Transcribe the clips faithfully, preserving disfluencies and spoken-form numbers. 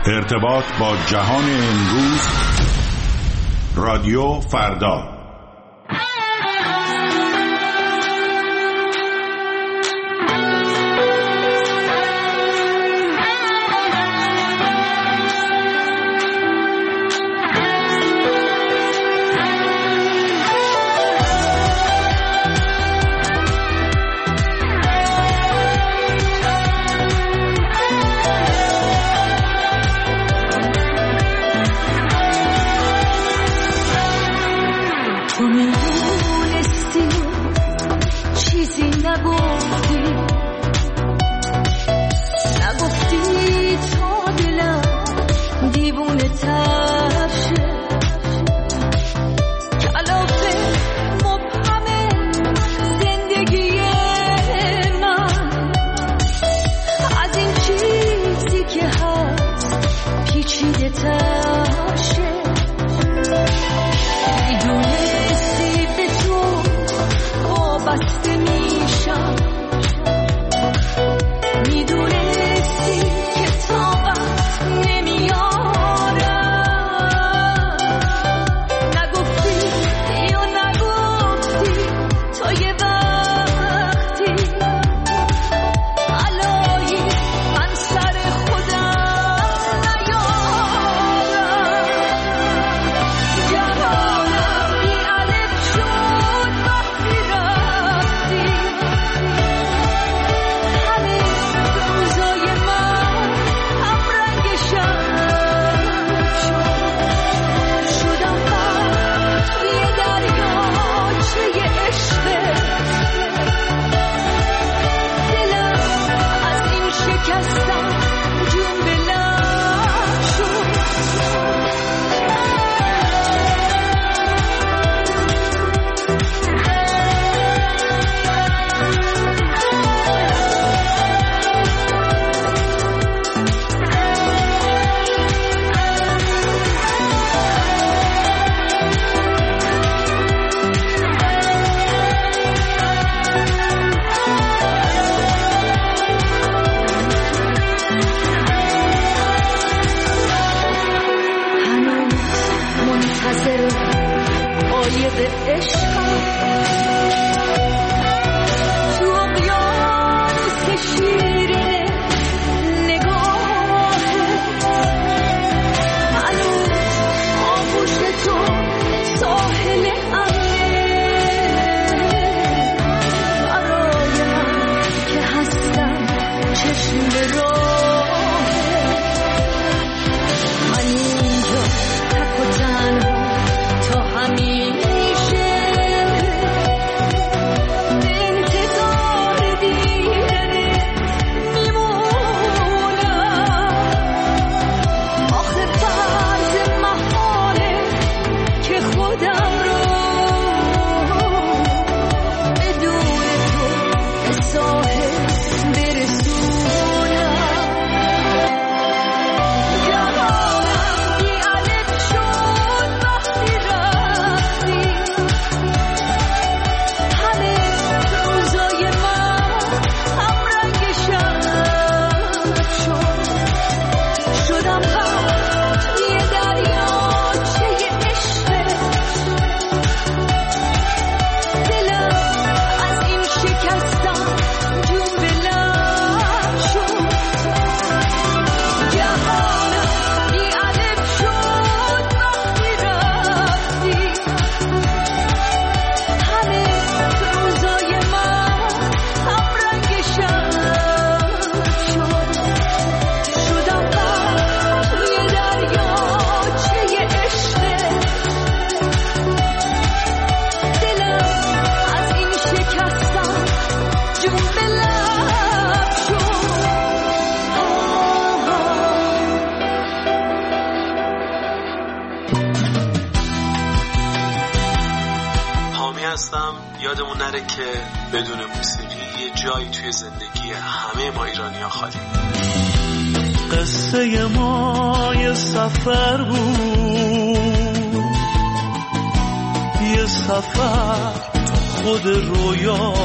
ارتباط با جهان امروز، رادیو فردا. یادمون نره که بدون موسیقی یه جایی توی زندگی همه ما ایرانی‌ها خالی. قصه ما یه سفر بود، یه سفر خود رویا،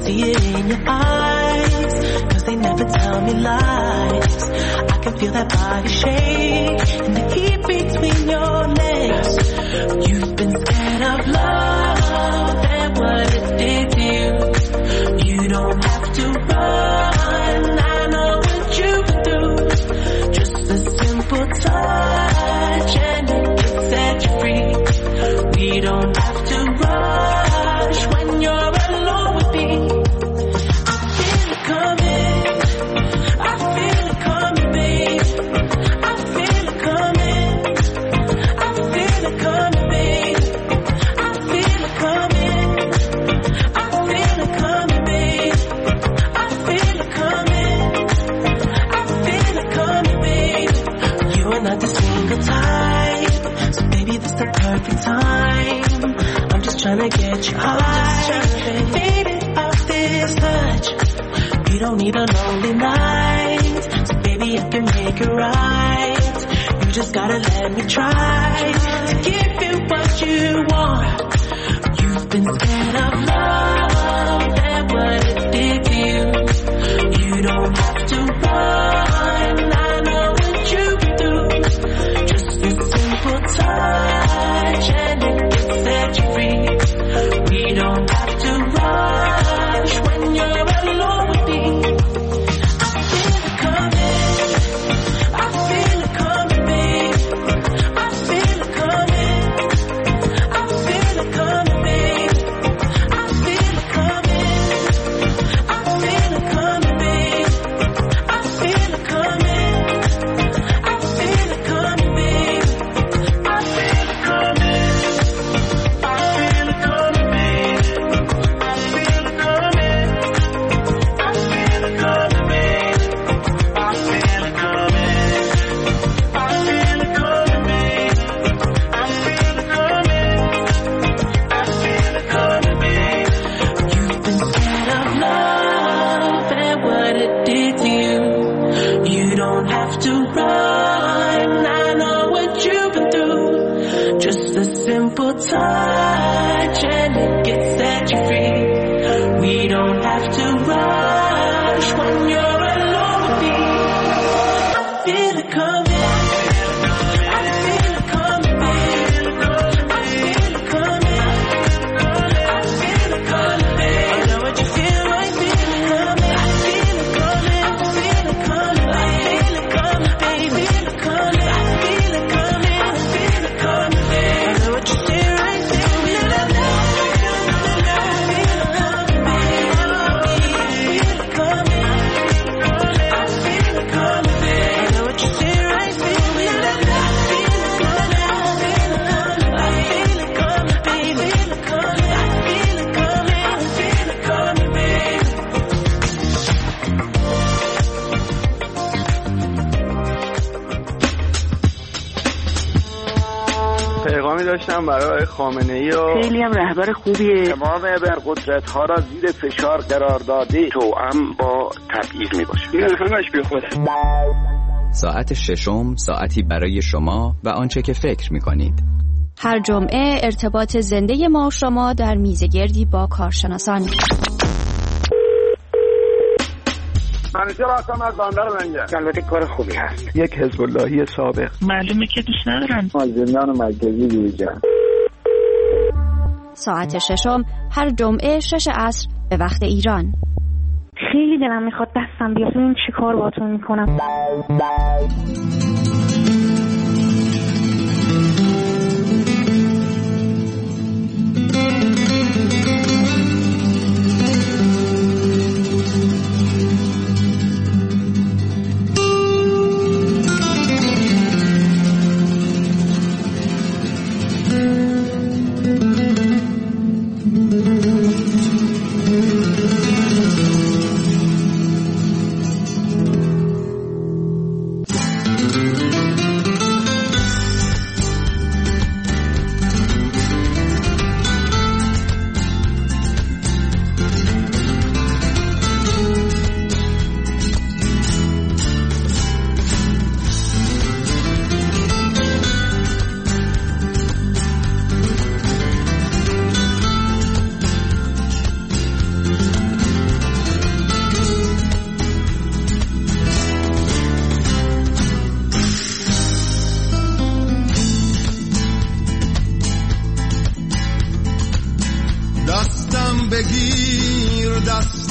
see it in your eyes, cause they never tell me lies. I can feel that body shake and the heat between your legs. You've been scared of love and what it did to you. You don't have to run, I know what you've been through. Just a simple touch and it can set you free. We don't have to rush when you're alone with me. I feel it coming, I feel it coming, babe. I feel it coming, I feel it coming, babe. I feel it coming, I feel it coming, babe. I feel it coming, I feel it coming, babe. You are not the single type, so baby this the perfect time. I'm just trying to get you high, baby, off this touch. You don't need a lonely night, so baby I can make it right. You just gotta let me try to give you what you want. You've been scared of love and what it did to you. You don't have to run, I know what you've been through. Just a simple touch and it can set you free. We don't have to rush when you're alone with me. I feel it coming, I feel it coming, babe. I feel it coming, I feel it coming, babe. I feel it coming, I feel it coming, babe. I feel it coming, I feel it coming, babe. I feel it coming, I feel it coming, babe. I feel it coming, I feel it coming, babe. I feel it coming, I feel it coming, babe. I feel it coming, I feel it coming, babe. You've been scared of love and what it did to you. You don't have to run, I know what you've been through. Just a simple touch and it can set you free. We don't have to rush when you're alone with me. I feel it coming, I feel it coming, babe. I feel it coming, I feel it coming, babe. I know what you feel, I feel it coming. I feel it coming, I feel it coming, I feel it coming, babe. I feel it coming, I feel it coming, I feel it coming, babe. I know what you feel, I feel it. I feel it coming, babe. I feel it coming, I feel it coming, babe. I know what you feel, I feel it. I feel it coming, I feel it coming, I feel it coming, babe. I feel it coming, I feel it coming, I feel it coming, babe. پیغامی داشتم برای خامنه‌ای و خیلی هم رهبر خوبیه. تمام ابرقدرت‌ها را زیر فشار قرار داده توأم با تبعیض میباشه. این همش بی خوده. ساعت ششم، ساعتی برای شما و آنچه که فکر می‌کنید. هر جمعه ارتباط زنده ما و شما در میزگردی با کارشناسان. منیجر هستم از بندر منگه. البته کار خوبی هست. یک حزب اللهی سابق. معلومه که دوست ندارم. از زندان مرکزی دیجا. ساعت ششم هر جمعه شش عصر به وقت ایران. خیلی دلم میخواد دستم بیاد ببینم چی کار باهاتون میکنم.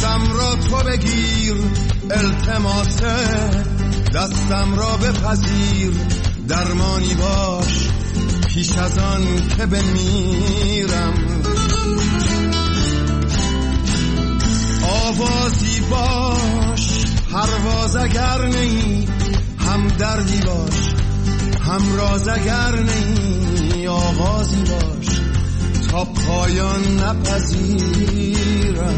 دستم را تو بگیر، التماس دستم را بپذیر، درمانی باش پیش از آن که بمیرم. آوازی باش پرواز اگر نی، هم دردی باش هم راز اگر نی، آغازی باش تا پایان نپذیرم.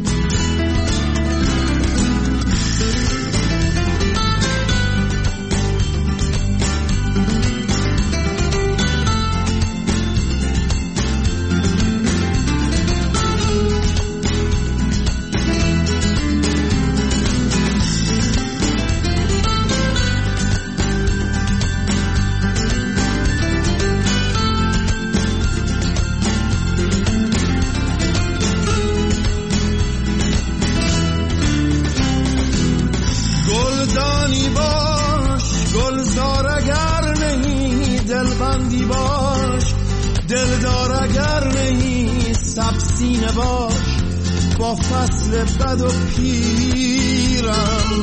دلدار اگر نهی سبسینه باش با فصل بد و پیرم.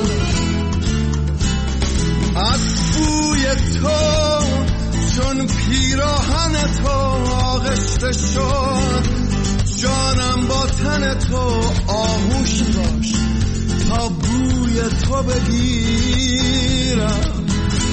از بوی تو چون پیراهن تو آغشته شد، جانم با تن تو آغوشی باش تا بوی تو بگیرم.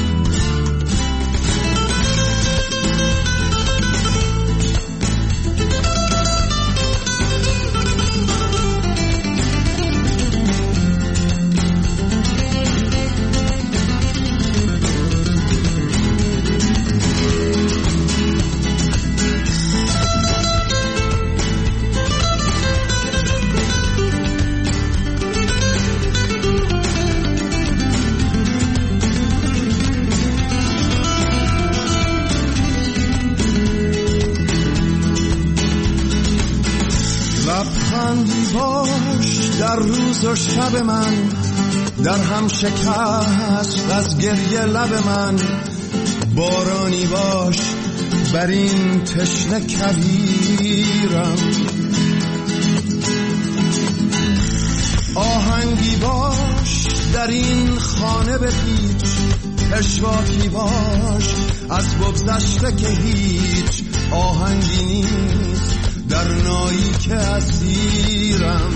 لبخندی باش در روز و شب من، در هم شکست از گریه لب من. بارانی باش بر این تشنه کویرم. آهنگی باش در این خانه بپیچ، پشواکی باش از بگذشته که هیچ آهنگی نیست در نایی که اسیرم.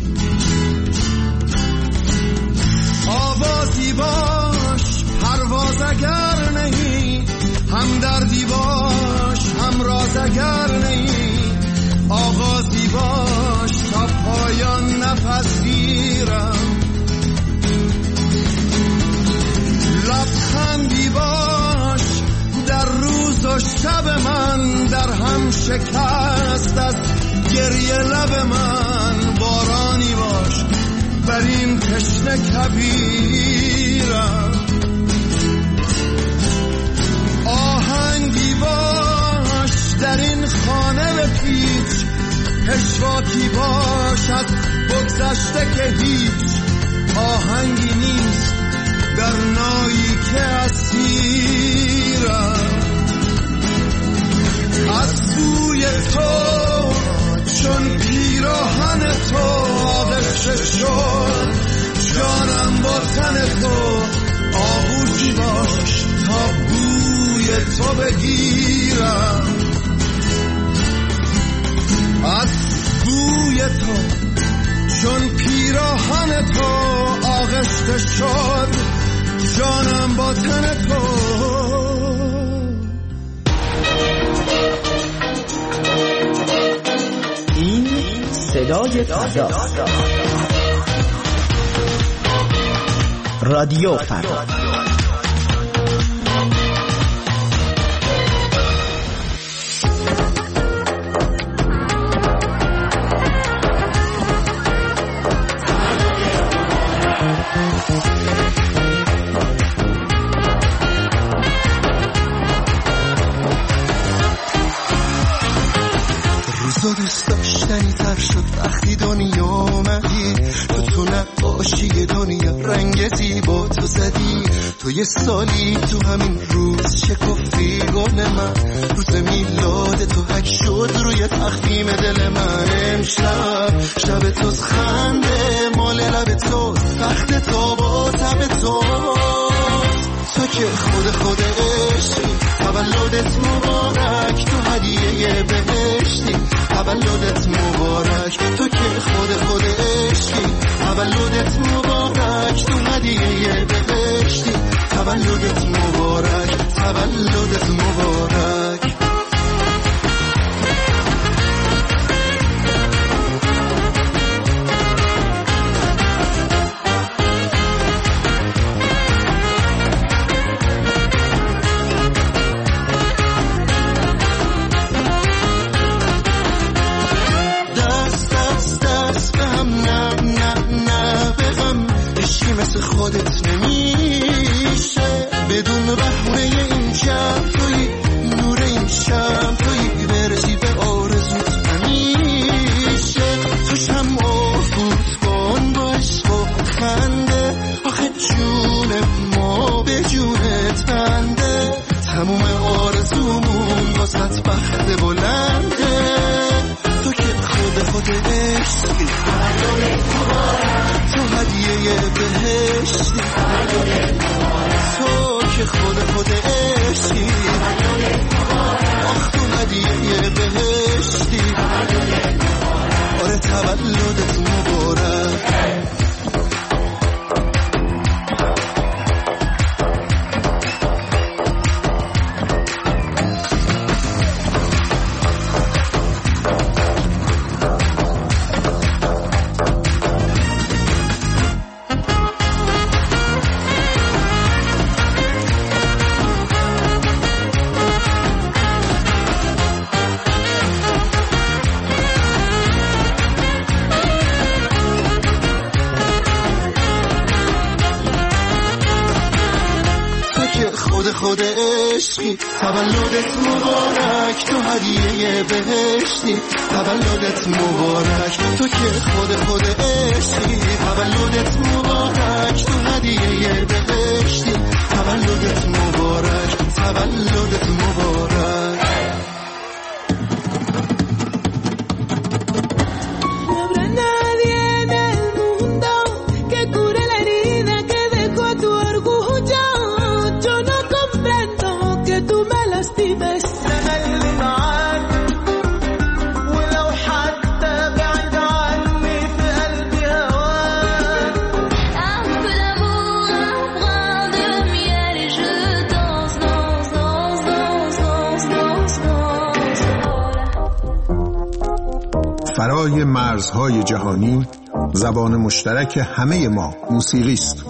آوازی باش پرواز اگر نهی، هم دردی باش هم راز اگر نهی، آغازی باش تا پایان نپذیرم. لبخندی باش در روز و شب من، در هم شکست از گریه لب من. بارانی باش بر این تشنه کویرم. آهنگی باش در این خانه بپیچ، پشواکی باش از بگذشته که هیچ آهنگی نیست در نایی که اسیرم. از بوی تو چون پیراهن تو آغشته شد، جانم با تن تو آغوشی باش تا بوی تو بگیرم. از بوی تو چون پیراهن تو آغشته شد، جانم با تن تو. این صدای فردا، رادیو فردا. روزا دوست داشتنی تر شد وقتی دنیا اومدی، تو تو نقاشی دنیا رنگ زیبا تو زدی. تو یه سالی تو همین روز شکفتی گل من، روز میلاد تو حک شد روی تخمیم دل من. امشب شب توز خنده مال لب تو، تخت تو با تب تو، تو که خود خود عشقی. تولدت مبارک تو هدیه بهشتی، تولدت مبارک تو که خود خود عشقی. تولدت مبارک تو هدیه بهشتی، تولدت مبارک، تولدت مبارک. مثل خودت نمیشه بدون بهونه این شب توی نور این شب توی برسی به آرزوت همیشه. تو شم افوت کن با عشق و خنده، آخه جون ما به جونت بنده. تموم آرزومون واسط بخت بلنده، تو که خود خود عشقی. تو هدیه بهشتی، تو که خود خود عشقی. آخ تو هدیه بهشتی، آره تولدت مبارک. خود عشقی. تولدت مبارک تو هدیه بهشتی، تولدت مبارک تو که خود خود عشقی. تولدت مبارک تو هدیه بهشتی، تولدت مبارک، تولدت مبارک. فرای مرزهای جهانی، زبان مشترک همه ما موسیقی است.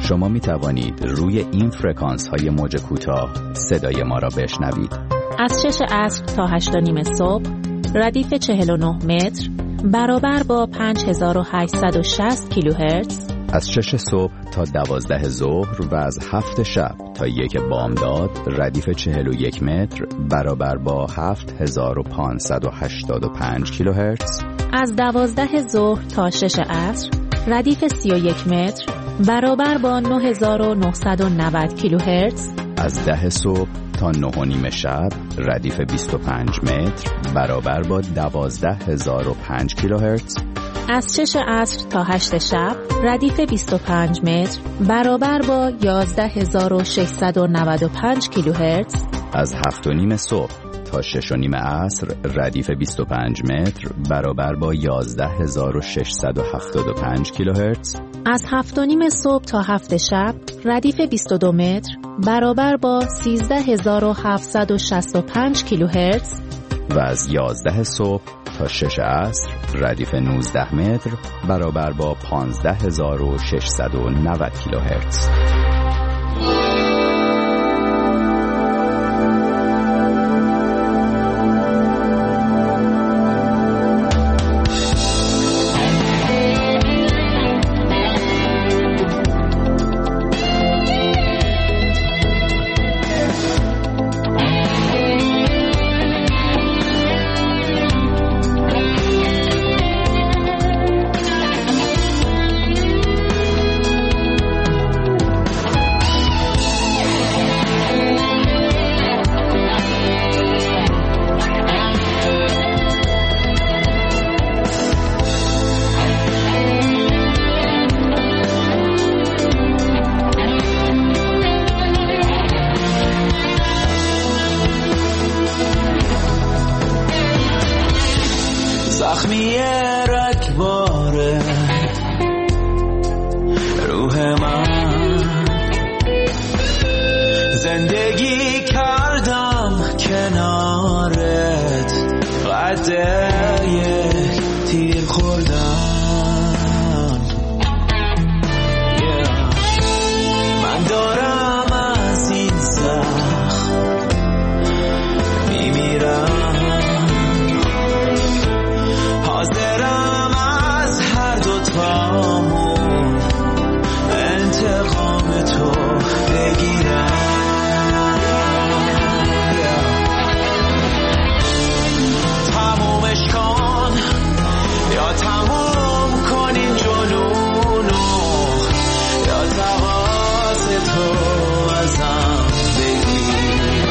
شما می توانید روی این فرکانس های موج کوتاه صدای ما را بشنوید. از شش عصر تا هشت و نیم صبح ردیف چهل و نه متر برابر با پنج هزار و هشتصد و شصت کیلوهرتز. از شش صبح تا دوازده ظهر و از هفت شب تا یک بامداد ردیف چهل و یک متر برابر با هفت هزار و پانصد و هشتاد و پنج کیلوهرتز. از دوازده ظهر تا شش عصر ردیف سی و یک متر برابر با نه هزار و نهصد و نود کیلوهرتز. از ده صبح تا نه و نیم شب ردیف بیست و پنج متر برابر با دوازده هزار و پنج کیلوهرتز. از شش عصر تا هشت شب ردیف بیست و پنج متر برابر با یازده هزار و ششصد و نود و پنج کیلوهرتز. از هفت و نیم صبح تا شش و نیم عصر ردیف بیست و پنج متر برابر با یازده هزار و ششصد و هفتاد و پنج کیلوهرتز. از هفت و نیم صبح تا هفت شب ردیف بیست و دو متر برابر با سیزده هزار و هفتصد و شصت و پنج کیلوهرتز. و از یازده صبح تا شش عصر ردیف نوزده متر برابر با پانزده هزار و ششصد و نود کیلوهرتز. زخمی رگباره روح من، زندگی کردم کنارت قده یک تیر خوردم. yeah. من دارم از این زخم میمیرم، حاضرم از هر دو تامون انتقام تو بگیرم. تمومش کن یا تموم کن این جنونو، یا تقاض تو ازم بگیر.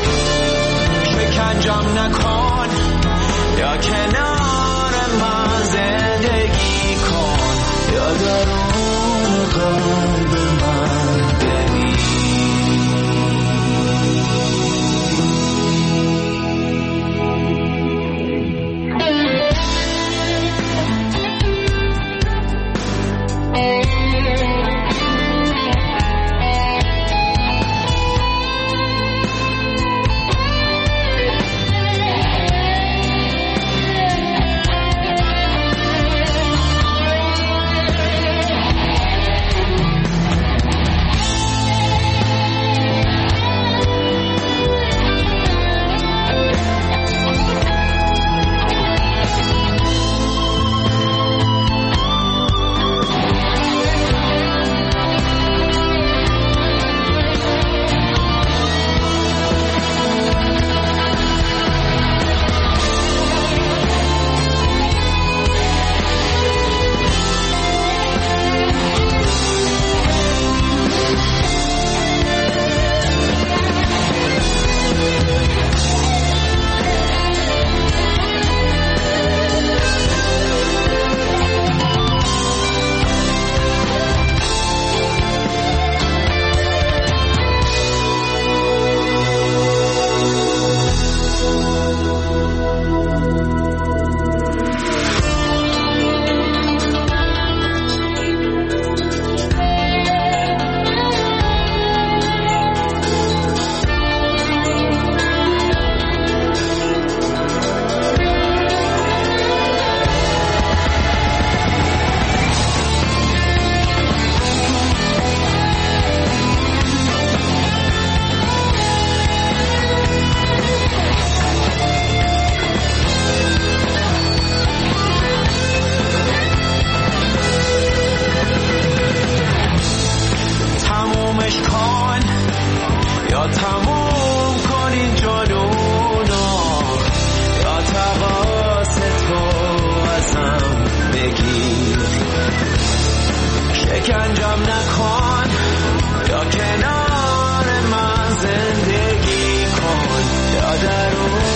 شکنجم نکن یا کنار من زندگی کن، یا درون قلب من ببین. شکنجم نکن، یا کنار من زندگی کن، یا درون